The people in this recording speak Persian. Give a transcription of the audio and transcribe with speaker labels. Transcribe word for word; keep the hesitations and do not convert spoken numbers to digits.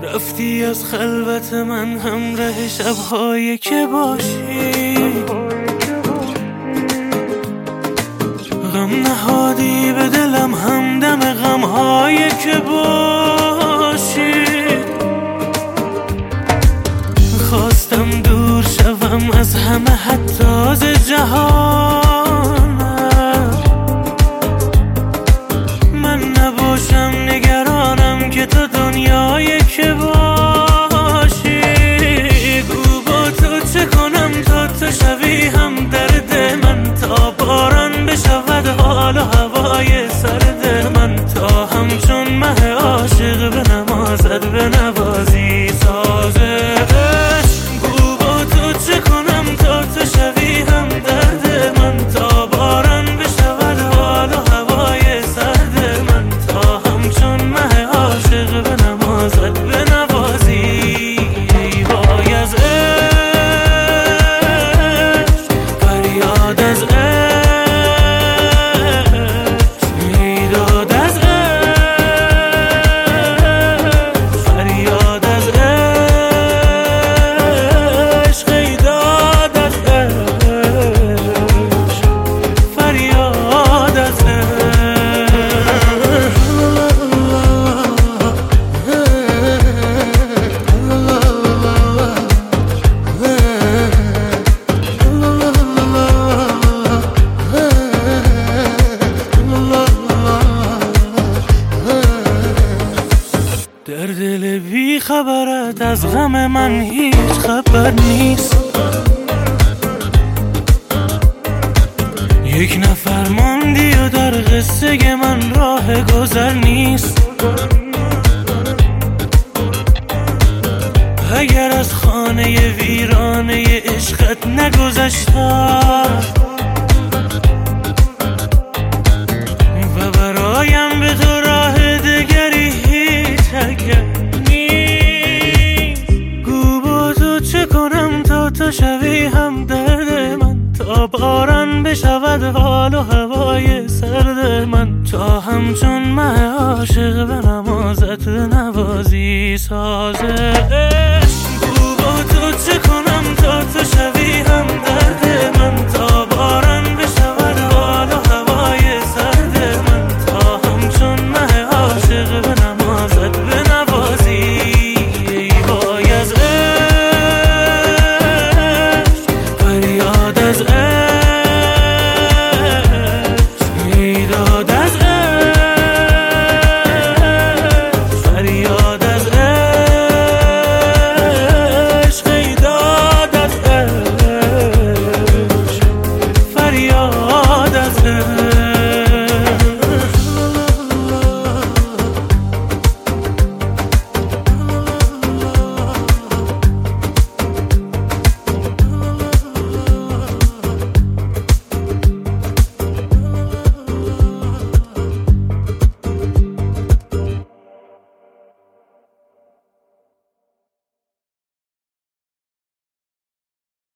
Speaker 1: رفتی از خلوت من همراه شب‌هایی که باشی، غم نهادی به دلم همدم غم‌هایی که باشی. خواستم دور شوم از همه حتی از جهانم، من نباشم نگرانم که تو دنیایی که باشی. گو با تو چه کنم تا تو شوی هم درد من، تا باران بشود حال و هوای سرد من، تا همچون مه عاشق به نمازت به نوازی سازه. گو با تو چه کنم تا تو شوی هم درد من، تا باران بشود حال و هوای سرد من، تا همچون مه عاشق به نمازت به نوازی. ای وای از عشق، فریاد از عشق، بیداد از عشق، فریاد از عشق، بیداد از عشق، فریاد از در دل بی خبرت از غم من هیچ خبر نیست. یک نفر ماندی و در قصه من راه گذر نیست. اگر از خانه ویرانه عشقت نگذشتم و برایم به تو راه دگری هیچ اگر نیست. گو با تو چه کنم تا تو شوی هم درد من، تا باران بشود حال و هوای سرد من، تا همچون مه عاشق به نمازت به نوازی سازه. گو با تو چه کنم